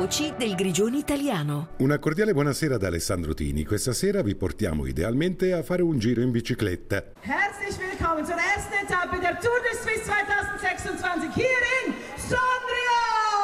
Voci del Grigione italiano. Una cordiale buonasera da Alessandro Tini. Questa sera vi portiamo idealmente a fare un giro in bicicletta. Herzlich willkommen zur ersten Etappe der Tour de Suisse 2026 hier in Sondrio!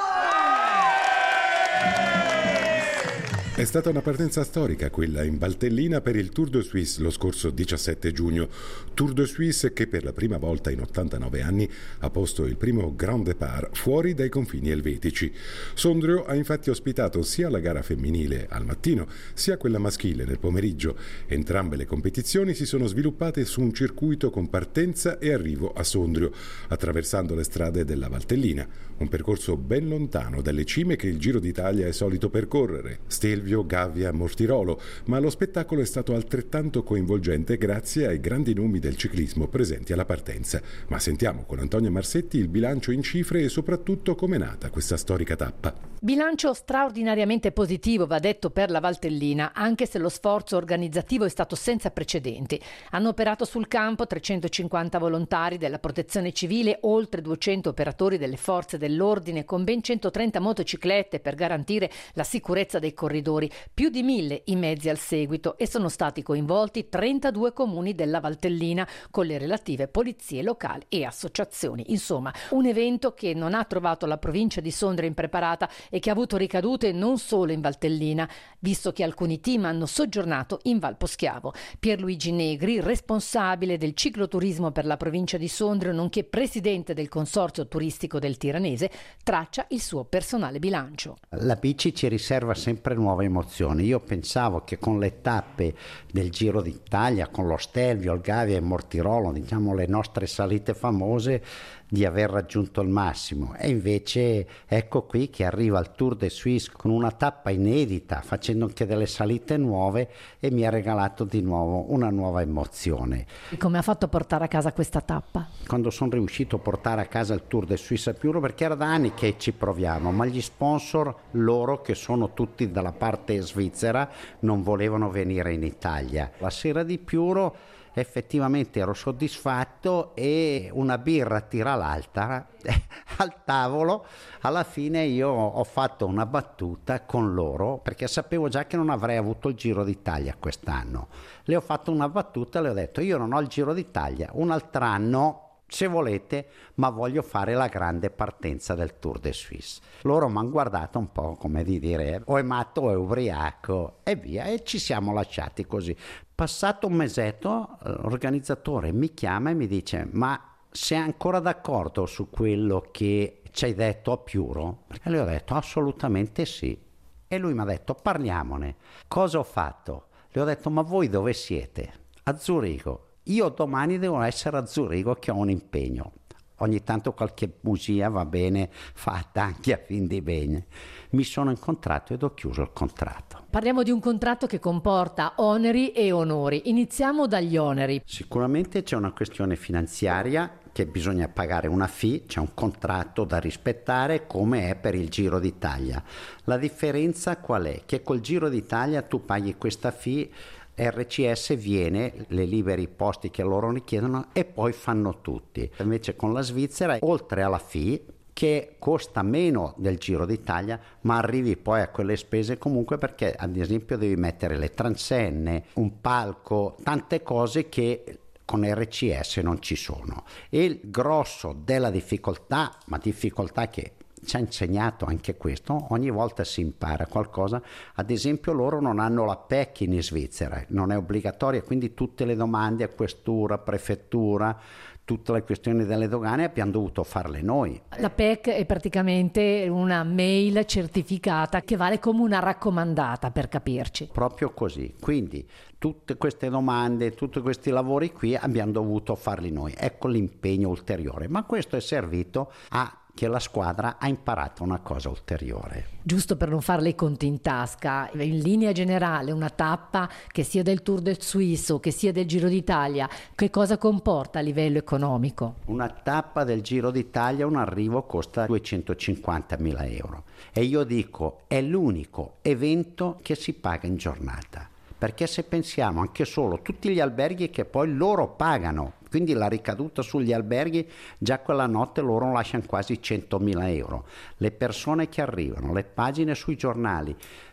È stata una partenza storica quella in Valtellina per il Tour de Suisse lo scorso 17 giugno. Tour de Suisse che per la prima volta in 89 anni ha posto il primo Grand Départ fuori dai confini elvetici. Sondrio ha infatti ospitato sia la gara femminile al mattino sia quella maschile nel pomeriggio. Entrambe le competizioni si sono sviluppate su un circuito con partenza e arrivo a Sondrio, attraversando le strade della Valtellina. Un percorso ben lontano dalle cime che il Giro d'Italia è solito percorrere. Stelvio, Gavia, Mortirolo, ma lo spettacolo è stato altrettanto coinvolgente grazie ai grandi nomi del ciclismo presenti alla partenza. Ma sentiamo con Antonia Marsetti il bilancio in cifre e soprattutto com'è nata questa storica tappa. Bilancio straordinariamente positivo, va detto, per la Valtellina, anche se lo sforzo organizzativo è stato senza precedenti. Hanno operato sul campo 350 volontari della Protezione Civile, oltre 200 operatori delle forze dell'ordine, con ben 130 motociclette per garantire la sicurezza dei corridori, più di 1000 i mezzi al seguito, e sono stati coinvolti 32 comuni della Valtellina con le relative polizie locali e associazioni. Insomma, un evento che non ha trovato la provincia di Sondrio impreparata e che ha avuto ricadute non solo in Valtellina, visto che alcuni team hanno soggiornato in Val Poschiavo. Pierluigi Negri, responsabile del cicloturismo per la provincia di Sondrio, nonché presidente del consorzio turistico del Tiranese, traccia il suo personale bilancio. La bici ci riserva sempre nuove emozioni. Io pensavo che con le tappe del Giro d'Italia, con lo Stelvio, il Gavia e il Mortirolo, diciamo le nostre salite famose, di aver raggiunto il massimo, e invece ecco qui che arriva il Tour de Suisse con una tappa inedita, facendo anche delle salite nuove, e mi ha regalato di nuovo una nuova emozione. E come ha fatto a portare a casa questa tappa? Quando sono riuscito a portare a casa il Tour de Suisse a Piuro, perché era da anni che ci proviamo, ma gli sponsor, loro che sono tutti dalla parte svizzera, non volevano venire in Italia. La sera di Piuro effettivamente ero soddisfatto, e una birra tira l'altra al tavolo. Alla fine io ho fatto una battuta con loro, perché sapevo già che non avrei avuto il Giro d'Italia quest'anno. Le ho fatto una battuta, le ho detto: io non ho il Giro d'Italia, un altro anno se volete, ma voglio fare la grande partenza del Tour de Suisse. Loro mi hanno guardato un po' come di dire: o è matto o è ubriaco, e via, e ci siamo lasciati così. Passato un mesetto, l'organizzatore mi chiama e mi dice: ma sei ancora d'accordo su quello che ci hai detto a Piuro? E le ho detto: assolutamente sì. E lui mi ha detto: parliamone. Cosa ho fatto? Le ho detto: ma voi dove siete? A Zurigo. Io domani devo essere a Zurigo, che ho un impegno. Ogni tanto qualche bugia va bene, fatta anche a fin di bene. Mi sono incontrato ed ho chiuso il contratto. Parliamo di un contratto che comporta oneri e onori. Iniziamo dagli oneri. Sicuramente c'è una questione finanziaria, che bisogna pagare una fee, c'è un contratto da rispettare, come è per il Giro d'Italia. La differenza qual è? Che col Giro d'Italia tu paghi questa fee, RCS viene, le liberi posti che loro richiedono, e poi fanno tutti. Invece con la Svizzera, oltre alla fee, che costa meno del Giro d'Italia, ma arrivi poi a quelle spese comunque, perché ad esempio devi mettere le transenne, un palco, tante cose che con RCS non ci sono. E il grosso della difficoltà, ma difficoltà che ci ha insegnato anche questo, ogni volta si impara qualcosa. Ad esempio loro non hanno la PEC in Svizzera, non è obbligatoria, quindi tutte le domande a questura, prefettura, tutte le questioni delle dogane abbiamo dovuto farle noi. La PEC è praticamente una mail certificata che vale come una raccomandata, per capirci. Proprio così, quindi tutte queste domande, tutti questi lavori qui abbiamo dovuto farli noi. Ecco l'impegno ulteriore, ma questo è servito a che la squadra ha imparato una cosa ulteriore. Giusto per non farle i conti in tasca, in linea generale una tappa che sia del Tour del Suisse o che sia del Giro d'Italia, che cosa comporta a livello economico? Una tappa del Giro d'Italia, un arrivo costa 250.000 euro, e io dico è l'unico evento che si paga in giornata. Perché se pensiamo anche solo tutti gli alberghi che poi loro pagano, quindi la ricaduta sugli alberghi già quella notte loro lasciano quasi 100.000 euro. Le persone che arrivano, le pagine sui giornali,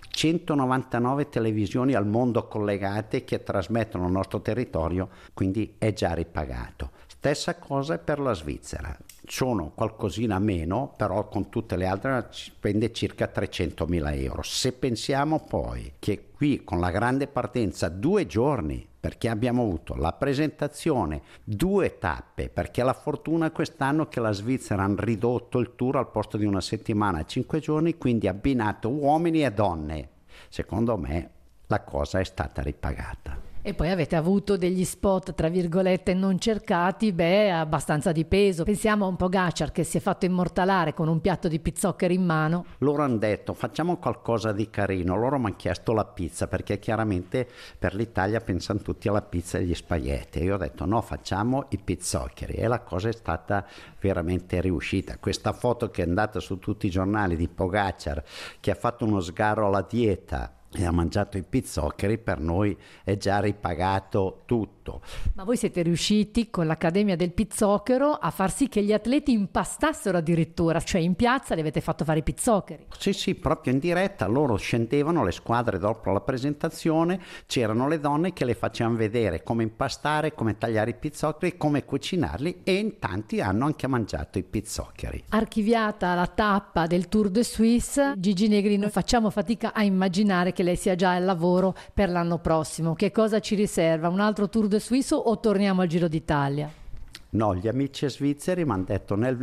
199 televisioni al mondo collegate che trasmettono il nostro territorio, quindi è già ripagato. Stessa cosa per la Svizzera, sono qualcosina meno, però con tutte le altre spende circa 300.000 euro. Se pensiamo poi che qui con la grande partenza 2 giorni, perché abbiamo avuto la presentazione, 2 tappe, perché la fortuna quest'anno che la Svizzera hanno ridotto il tour al posto di una settimana a 5 giorni, quindi abbinato uomini e donne. Secondo me la cosa è stata ripagata. E poi avete avuto degli spot, tra virgolette, non cercati, abbastanza di peso. Pensiamo a un Pogačar che si è fatto immortalare con un piatto di pizzoccheri in mano. Loro hanno detto facciamo qualcosa di carino, loro mi hanno chiesto la pizza perché chiaramente per l'Italia pensano tutti alla pizza e agli spaghetti. Io ho detto no, facciamo i pizzoccheri e la cosa è stata veramente riuscita. Questa foto che è andata su tutti i giornali di Pogačar che ha fatto uno sgarro alla dieta e ha mangiato i pizzoccheri, per noi è già ripagato tutto. Ma voi siete riusciti con l'Accademia del Pizzocchero a far sì che gli atleti impastassero addirittura, cioè in piazza li avete fatto fare i pizzoccheri? Sì, proprio in diretta, loro scendevano, le squadre dopo la presentazione, c'erano le donne che le facevano vedere come impastare, come tagliare i pizzoccheri, come cucinarli e in tanti hanno anche mangiato i pizzoccheri. Archiviata la tappa del Tour de Suisse, Gigi Negri, noi facciamo fatica a immaginare che lei sia già al lavoro per l'anno prossimo. Che cosa ci riserva? Un altro Tour de Suisse o torniamo al Giro d'Italia? No, gli amici svizzeri mi hanno detto nel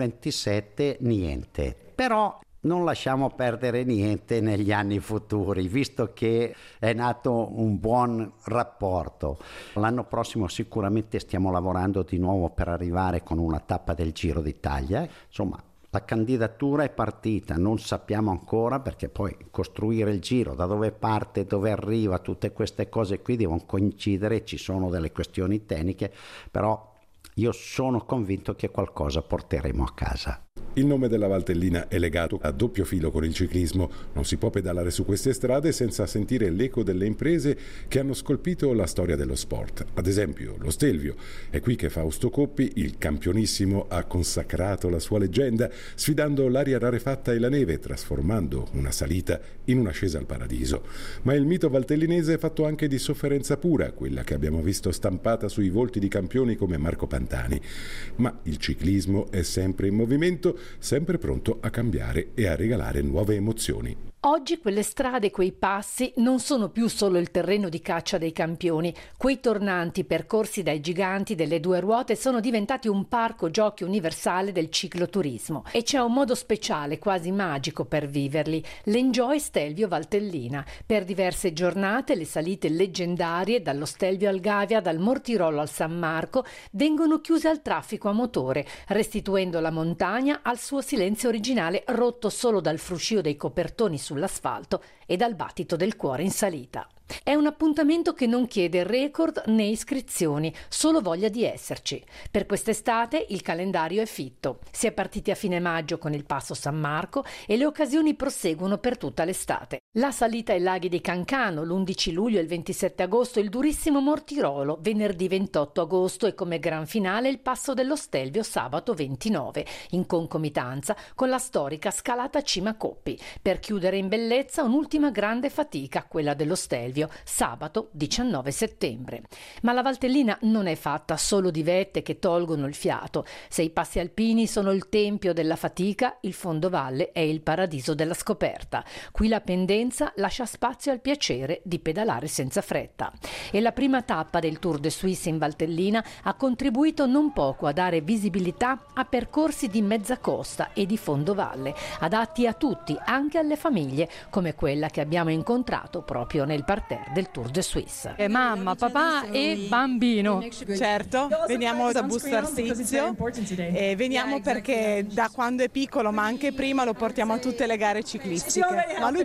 27 niente, però non lasciamo perdere niente negli anni futuri, visto che è nato un buon rapporto. L'anno prossimo sicuramente stiamo lavorando di nuovo per arrivare con una tappa del Giro d'Italia. Insomma, la candidatura è partita, non sappiamo ancora perché poi costruire il giro, da dove parte, dove arriva, tutte queste cose qui devono coincidere, ci sono delle questioni tecniche, però io sono convinto che qualcosa porteremo a casa. Il nome della Valtellina è legato a doppio filo con il ciclismo. Non si può pedalare su queste strade senza sentire l'eco delle imprese che hanno scolpito la storia dello sport. Ad esempio, lo Stelvio. È qui che Fausto Coppi, il campionissimo, ha consacrato la sua leggenda, sfidando l'aria rarefatta e la neve, trasformando una salita in un'ascesa al paradiso. Ma il mito valtellinese è fatto anche di sofferenza pura, quella che abbiamo visto stampata sui volti di campioni come Marco Pantani. Ma il ciclismo è sempre in movimento, sempre pronto a cambiare e a regalare nuove emozioni. Oggi quelle strade, quei passi non sono più solo il terreno di caccia dei campioni. Quei tornanti percorsi dai giganti delle 2 ruote sono diventati un parco giochi universale del cicloturismo e c'è un modo speciale, quasi magico per viverli, l'Enjoy Stelvio Valtellina. Per diverse giornate le salite leggendarie dallo Stelvio al Gavia, dal Mortirolo al San Marco vengono chiuse al traffico a motore, restituendo la montagna al suo silenzio originale, rotto solo dal fruscio dei copertoni sull'asfalto e dal battito del cuore in salita. È un appuntamento che non chiede record né iscrizioni, solo voglia di esserci. Per quest'estate il calendario è fitto. Si è partiti a fine maggio con il Passo San Marco e le occasioni proseguono per tutta l'estate. La salita ai laghi di Cancano l'11 luglio e il 27 agosto, il durissimo Mortirolo venerdì 28 agosto e come gran finale il Passo dello Stelvio sabato 29, in concomitanza con la storica scalata Cima Coppi, per chiudere in bellezza un'ultima grande fatica, quella dello Stelvio, sabato 19 settembre. Ma la Valtellina non è fatta solo di vette che tolgono il fiato. Se i passi alpini sono il tempio della fatica, il fondovalle è il paradiso della scoperta. Qui la pendenza lascia spazio al piacere di pedalare senza fretta. E la prima tappa del Tour de Suisse in Valtellina ha contribuito non poco a dare visibilità a percorsi di mezza costa e di fondovalle, adatti a tutti, anche alle famiglie, come quella che abbiamo incontrato proprio nel parterre del Tour de Suisse. Mamma, papà e bambino. Certo, veniamo da Busto Arsizio e veniamo perché da quando è piccolo, ma anche prima, lo portiamo a tutte le gare ciclistiche. Ma a lui piace tanto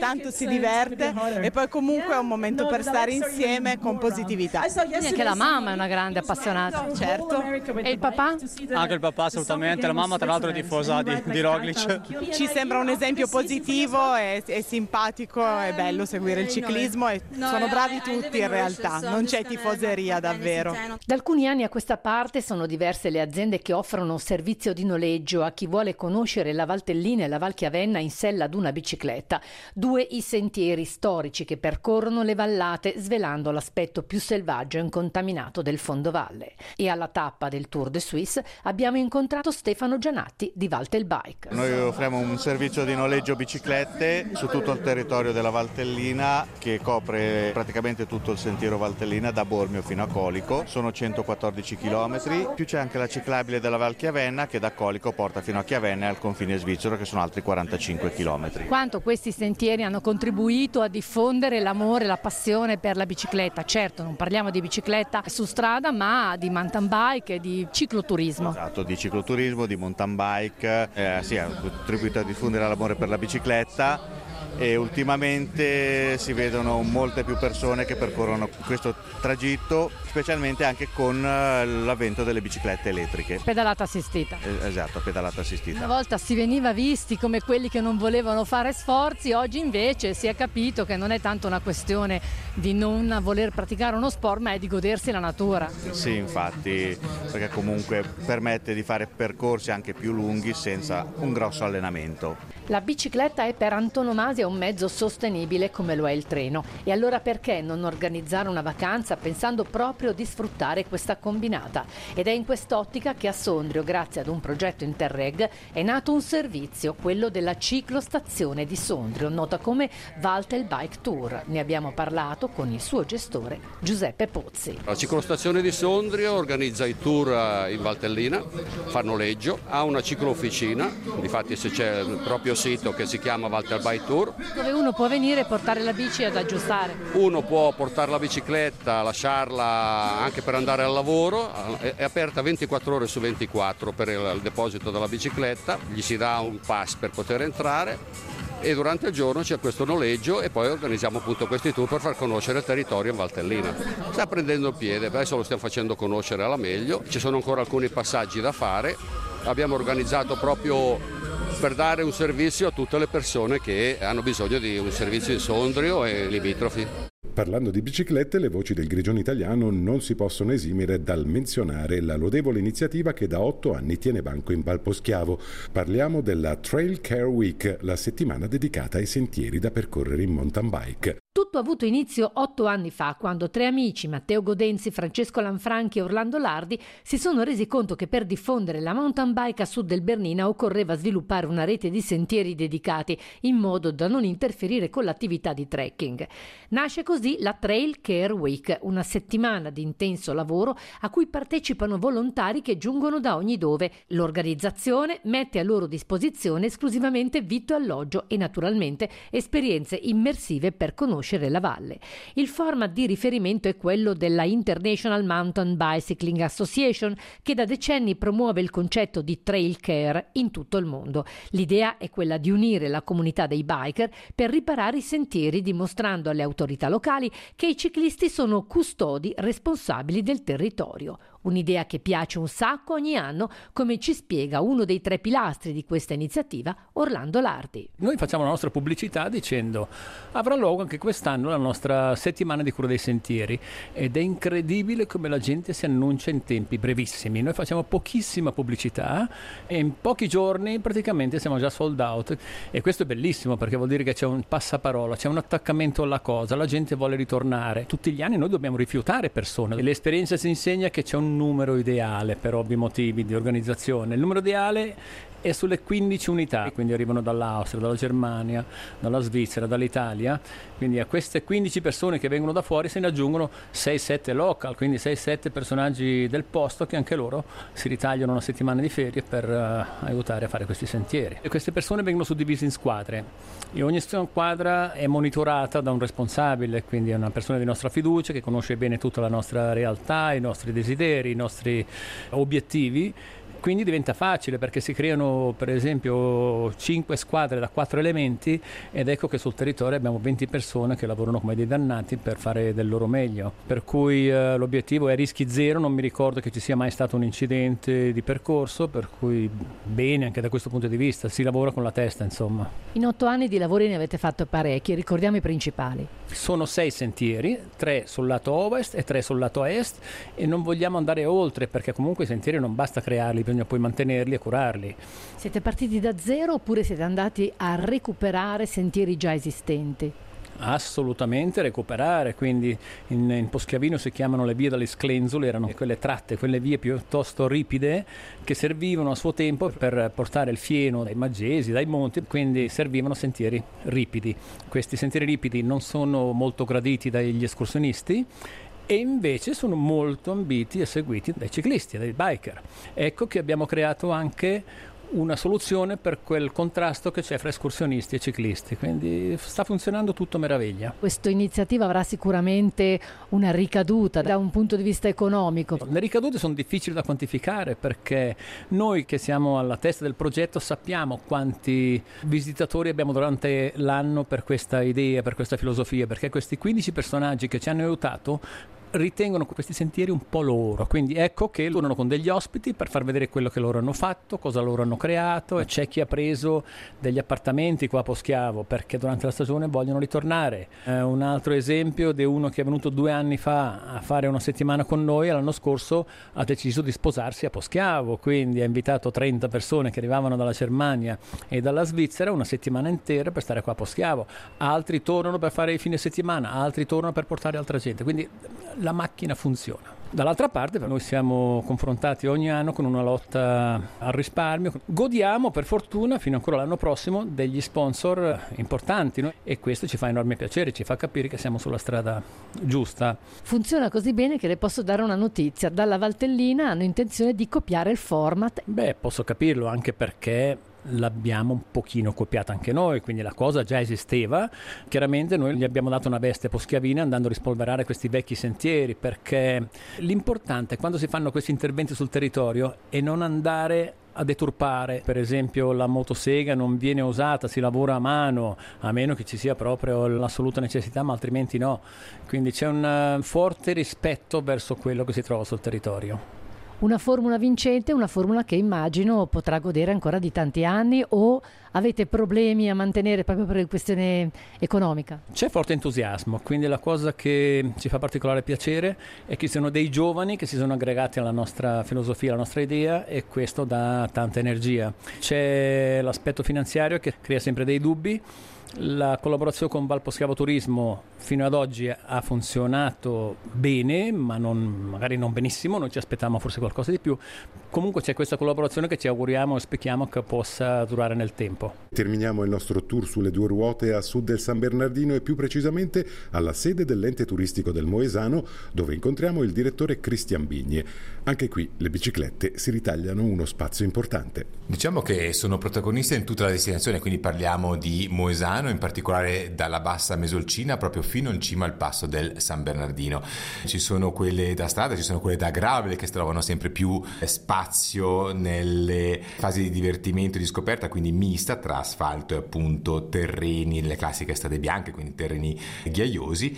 tanto si diverte e poi comunque è un momento per stare insieme con positività. Quindi anche la mamma è una grande appassionata. Certo. E il papà? Anche il papà assolutamente, la mamma tra l'altro è tifosa di Roglic. Ci sembra un esempio positivo, è simpatico, è bello seguire il ciclismo e sono bravi tutti in realtà, non c'è tifoseria davvero. Da alcuni anni a questa parte sono diverse le aziende che offrono un servizio di noleggio a chi vuole conoscere la Valtellina e la Val Chiavenna in sella ad una bicicletta. 2 i sentieri storici che percorrono le vallate svelando l'aspetto più selvaggio e incontaminato del fondovalle. E alla tappa del Tour de Suisse abbiamo incontrato Stefano Gianatti di Valtelbike. Noi offriamo un servizio di noleggio biciclette su tutto il territorio della Valtellina che copre praticamente tutto il sentiero Valtellina da Bormio fino a Colico, sono 114 km, più c'è anche la ciclabile della Val Chiavenna che da Colico porta fino a Chiavenna e al confine svizzero che sono altri 45 km. Quanto questi sentieri hanno contribuito a diffondere l'amore, la passione per la bicicletta? Certo, non parliamo di bicicletta su strada, ma di mountain bike e di cicloturismo. Esatto, di cicloturismo, di mountain bike, sì, ha contribuito a diffondere l'amore per la bicicletta. E ultimamente si vedono molte più persone che percorrono questo tragitto, specialmente anche con l'avvento delle biciclette elettriche. Pedalata assistita. Esatto, pedalata assistita. Una volta si veniva visti come quelli che non volevano fare sforzi, oggi invece si è capito che non è tanto una questione di non voler praticare uno sport, ma è di godersi la natura. Sì, infatti, perché comunque permette di fare percorsi anche più lunghi senza un grosso allenamento. La bicicletta è per antonomasia un mezzo sostenibile come lo è il treno. E allora perché non organizzare una vacanza pensando proprio di sfruttare questa combinata? Ed è in quest'ottica che a Sondrio, grazie ad un progetto Interreg, è nato un servizio, quello della ciclostazione di Sondrio, nota come Valtelbike Tour. Ne abbiamo parlato con il suo gestore Giuseppe Pozzi. La ciclostazione di Sondrio organizza i tour in Valtellina, fa noleggio, ha una cicloofficina, difatti se c'è il proprio sito che si chiama Valtelbike Tour. Dove uno può venire e portare la bici ad aggiustare. Uno può portare la bicicletta, lasciarla anche per andare al lavoro, è aperta 24 ore su 24 per il deposito della bicicletta, gli si dà un pass per poter entrare e durante il giorno c'è questo noleggio e poi organizziamo appunto questi tour per far conoscere il territorio in Valtellina. Sta prendendo il piede, adesso lo stiamo facendo conoscere alla meglio, ci sono ancora alcuni passaggi da fare, abbiamo organizzato proprio per dare un servizio a tutte le persone che hanno bisogno di un servizio in Sondrio e limitrofi. Parlando di biciclette, le voci del Grigione Italiano non si possono esimere dal menzionare la lodevole iniziativa che da 8 anni tiene banco in Valposchiavo. Parliamo della Trail Care Week, la settimana dedicata ai sentieri da percorrere in mountain bike. Tutto ha avuto inizio 8 anni fa, quando 3 amici, Matteo Godenzi, Francesco Lanfranchi e Orlando Lardi, si sono resi conto che per diffondere la mountain bike a sud del Bernina occorreva sviluppare una rete di sentieri dedicati, in modo da non interferire con l'attività di trekking. Nasce così la Trail Care Week, una settimana di intenso lavoro a cui partecipano volontari che giungono da ogni dove. L'organizzazione mette a loro disposizione esclusivamente vitto e alloggio e naturalmente esperienze immersive per conoscere la valle. Il format di riferimento è quello della International Mountain Bicycling Association, che da decenni promuove il concetto di trail care in tutto il mondo. L'idea è quella di unire la comunità dei biker per riparare i sentieri, dimostrando alle autorità locali che i ciclisti sono custodi responsabili del territorio. Un'idea che piace un sacco ogni anno, come ci spiega uno dei 3 pilastri di questa iniziativa, Orlando Lardi. Noi facciamo la nostra pubblicità dicendo: avrà luogo anche quest'anno la nostra settimana di cura dei sentieri, ed è incredibile come la gente si annuncia in tempi brevissimi. Noi facciamo pochissima pubblicità e in pochi giorni praticamente siamo già sold out, e questo è bellissimo perché vuol dire che c'è un passaparola, c'è un attaccamento alla cosa, la gente vuole ritornare. Tutti gli anni noi dobbiamo rifiutare persone, e l'esperienza ci insegna che c'è un numero ideale per ovvi motivi di organizzazione. Il numero ideale è sulle 15 unità, quindi arrivano dall'Austria, dalla Germania, dalla Svizzera, dall'Italia, quindi a queste 15 persone che vengono da fuori se ne aggiungono 6-7 local, quindi 6-7 personaggi del posto che anche loro si ritagliano una settimana di ferie per aiutare a fare questi sentieri. E queste persone vengono suddivise in squadre e ogni squadra è monitorata da un responsabile, quindi è una persona di nostra fiducia che conosce bene tutta la nostra realtà, i nostri desideri, i nostri obiettivi, Quindi diventa facile perché si creano per esempio 5 squadre da 4 elementi ed ecco che sul territorio abbiamo 20 persone che lavorano come dei dannati per fare del loro meglio. Per cui l'obiettivo è rischi zero, non mi ricordo che ci sia mai stato un incidente di percorso, per cui bene anche da questo punto di vista, si lavora con la testa insomma. In 8 anni di lavori ne avete fatto parecchi, ricordiamo i principali. Sono 6 sentieri, 3 sul lato ovest e 3 sul lato est e non vogliamo andare oltre perché comunque i sentieri non basta crearli, bisogna poi mantenerli e curarli. Siete partiti da zero oppure siete andati a recuperare sentieri già esistenti? Assolutamente recuperare, quindi in Poschiavino si chiamano le vie dalle sclenzole, erano quelle tratte, quelle vie piuttosto ripide che servivano a suo tempo per portare il fieno dai Maggesi, dai monti, quindi servivano sentieri ripidi. Questi sentieri ripidi non sono molto graditi dagli escursionisti e invece sono molto ambiti e seguiti dai ciclisti, dai biker. Ecco che abbiamo creato anche una soluzione per quel contrasto che c'è fra escursionisti e ciclisti, quindi sta funzionando tutto meraviglia. Questa iniziativa avrà sicuramente una ricaduta da un punto di vista economico. Le ricadute sono difficili da quantificare perché noi che siamo alla testa del progetto sappiamo quanti visitatori abbiamo durante l'anno per questa idea, per questa filosofia, perché questi 15 personaggi che ci hanno aiutato ritengono questi sentieri un po' loro, quindi ecco che tornano con degli ospiti per far vedere quello che loro hanno fatto, cosa loro hanno creato, e c'è chi ha preso degli appartamenti qua a Poschiavo perché durante la stagione vogliono ritornare. Un altro esempio di uno che è venuto 2 anni fa a fare una settimana con noi e l'anno scorso ha deciso di sposarsi a Poschiavo, quindi ha invitato 30 persone che arrivavano dalla Germania e dalla Svizzera una settimana intera per stare qua a Poschiavo. Altri tornano per fare il fine settimana, altri tornano per portare altra gente, quindi la macchina funziona. Dall'altra parte noi siamo confrontati ogni anno con una lotta al risparmio, godiamo per fortuna fino ancora l'anno prossimo degli sponsor importanti, no? E questo ci fa enorme piacere, ci fa capire che siamo sulla strada giusta. Funziona così bene che le posso dare una notizia: dalla Valtellina hanno intenzione di copiare il format. Beh, posso capirlo anche perché l'abbiamo un pochino copiata anche noi, quindi la cosa già esisteva. Chiaramente noi gli abbiamo dato una veste poschiavina andando a rispolverare questi vecchi sentieri, perché l'importante quando si fanno questi interventi sul territorio è non andare a deturpare. Per esempio la motosega non viene usata, si lavora a mano, a meno che ci sia proprio l'assoluta necessità, ma altrimenti no, quindi c'è un forte rispetto verso quello che si trova sul territorio. Una formula vincente, una formula che immagino potrà godere ancora di tanti anni, o avete problemi a mantenere proprio per questione economica? C'è forte entusiasmo, quindi la cosa che ci fa particolare piacere è che ci sono dei giovani che si sono aggregati alla nostra filosofia, alla nostra idea, e questo dà tanta energia. C'è l'aspetto finanziario che crea sempre dei dubbi. La collaborazione con Val Poschiavo Turismo fino ad oggi ha funzionato bene, ma magari non benissimo, noi ci aspettavamo forse qualcosa di più. Comunque c'è questa collaborazione che ci auguriamo e speriamo che possa durare nel tempo. Terminiamo il nostro tour sulle 2 ruote a sud del San Bernardino e più precisamente alla sede dell'ente turistico del Moesano, dove incontriamo il direttore Cristian Bigne. Anche qui le biciclette si ritagliano uno spazio importante. Diciamo che sono protagoniste in tutta la destinazione, quindi parliamo di Moesano, in particolare dalla bassa Mesolcina proprio fino in cima al passo del San Bernardino. Ci sono quelle da strada, ci sono quelle da gravel che trovano sempre più spazio nelle fasi di divertimento e di scoperta, quindi mista tra asfalto e appunto terreni, le classiche strade bianche, quindi terreni ghiaiosi,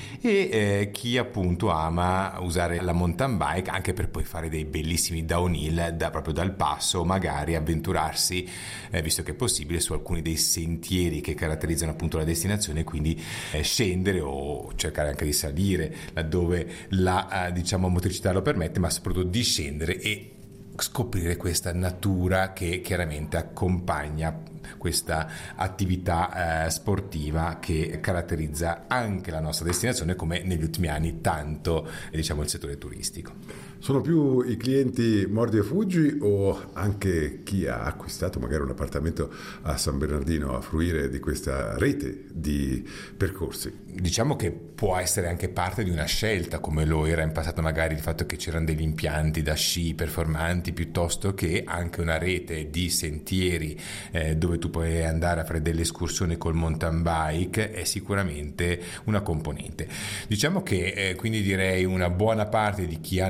e chi appunto ama usare la mountain bike anche per poi fare dei bellissimi downhill proprio dal passo, magari avventurarsi, visto che è possibile, su alcuni dei sentieri che caratterizzano appunto la destinazione, quindi scendere o cercare anche di salire laddove la motricità lo permette, ma soprattutto di scendere e scoprire questa natura che chiaramente accompagna questa attività sportiva che caratterizza anche la nostra destinazione, come negli ultimi anni tanto il settore turistico. Sono più i clienti mordi e fuggi o anche chi ha acquistato magari un appartamento a San Bernardino a fruire di questa rete di percorsi? Diciamo che può essere anche parte di una scelta, come lo era in passato magari il fatto che c'erano degli impianti da sci performanti, piuttosto che anche una rete di sentieri dove tu puoi andare a fare delle escursioni col mountain bike, è sicuramente una componente. Diciamo che quindi direi una buona parte di chi ha le residenze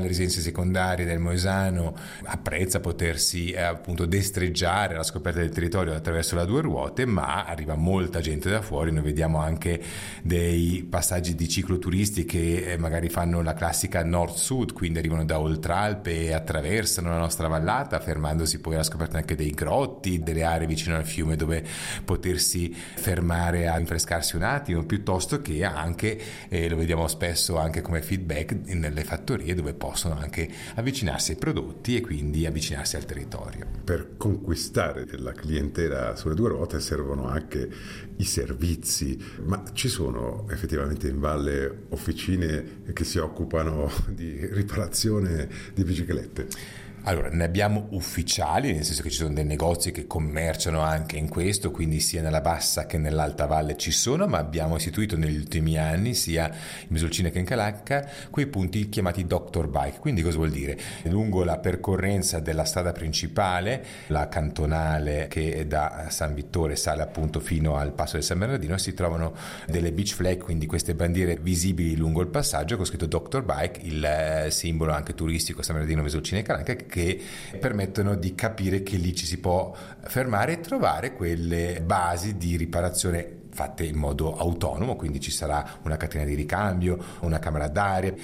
secondarie del Moesano apprezza potersi appunto destreggiare alla scoperta del territorio attraverso la 2 ruote, ma arriva molta gente da fuori. Noi vediamo anche dei passaggi di cicloturisti che magari fanno la classica nord-sud, quindi arrivano da Oltralpe e attraversano la nostra vallata, fermandosi poi alla scoperta anche dei grotti, delle aree vicino al fiume dove potersi fermare a rinfrescarsi un attimo, piuttosto che anche, lo vediamo spesso anche come feedback, nelle fattorie dove possono anche avvicinarsi ai prodotti e quindi avvicinarsi al territorio. Per conquistare la clientela sulle 2 ruote servono anche i servizi, ma ci sono effettivamente in valle officine che si occupano di riparazione di biciclette? Allora, ne abbiamo ufficiali, nel senso che ci sono dei negozi che commerciano anche in questo, quindi sia nella bassa che nell'alta valle ci sono, ma abbiamo istituito negli ultimi anni, sia in Mesolcina che in Calacca, quei punti chiamati Dr. Bike. Quindi cosa vuol dire? Lungo la percorrenza della strada principale, la cantonale che da San Vittore sale appunto fino al passo del San Bernardino, si trovano delle beach flag, quindi queste bandiere visibili lungo il passaggio con scritto Dr. Bike, il simbolo anche turistico San Bernardino, Mesolcina e Calacca, che permettono di capire che lì ci si può fermare e trovare quelle basi di riparazione fatte in modo autonomo, quindi ci sarà una catena di ricambio, una camera d'aria,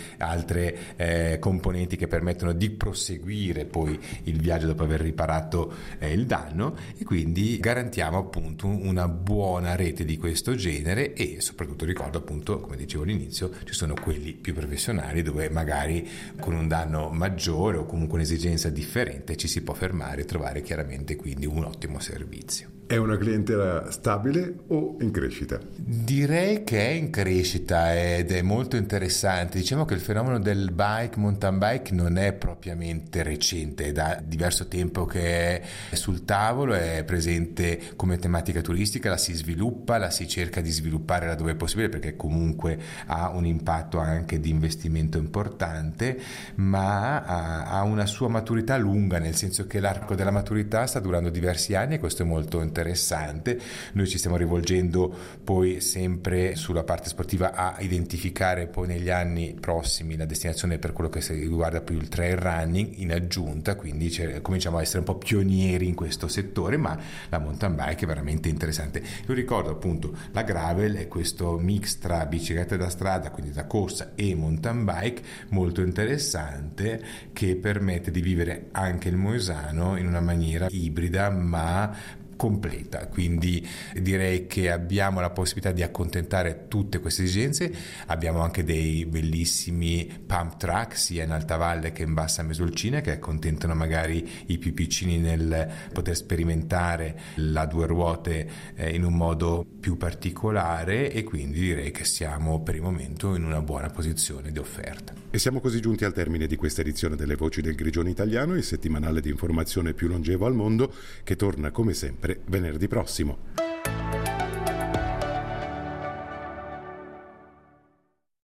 altre componenti che permettono di proseguire poi il viaggio dopo aver riparato il danno, e quindi garantiamo appunto una buona rete di questo genere. E soprattutto ricordo appunto, come dicevo all'inizio, ci sono quelli più professionali dove magari con un danno maggiore o comunque un'esigenza differente ci si può fermare e trovare chiaramente quindi un ottimo servizio. È una clientela stabile o in crescita? Direi che è in crescita ed è molto interessante. Diciamo che il fenomeno del mountain bike non è propriamente recente, è da diverso tempo che è sul tavolo, è presente come tematica turistica, la si sviluppa, la si cerca di sviluppare laddove è possibile, perché comunque ha un impatto anche di investimento importante, ma ha una sua maturità lunga, nel senso che l'arco della maturità sta durando diversi anni, e questo è molto interessante. Noi ci stiamo rivolgendo poi sempre sulla parte sportiva a identificare poi negli anni prossimi la destinazione per quello che riguarda più il trail running in aggiunta, quindi cominciamo a essere un po' pionieri in questo settore, ma la mountain bike è veramente interessante. Io ricordo appunto la gravel è questo mix tra bicicletta da strada, quindi da corsa, e mountain bike molto interessante, che permette di vivere anche il Moesano in una maniera ibrida ma completa. Quindi direi che abbiamo la possibilità di accontentare tutte queste esigenze. Abbiamo anche dei bellissimi pump track sia in alta valle che in bassa Mesolcina, che accontentano magari i più piccini nel poter sperimentare la 2 ruote in un modo più particolare, e quindi direi che siamo per il momento in una buona posizione di offerta. E siamo così giunti al termine di questa edizione delle Voci del Grigione Italiano, il settimanale di informazione più longevo al mondo, che torna come sempre venerdì prossimo.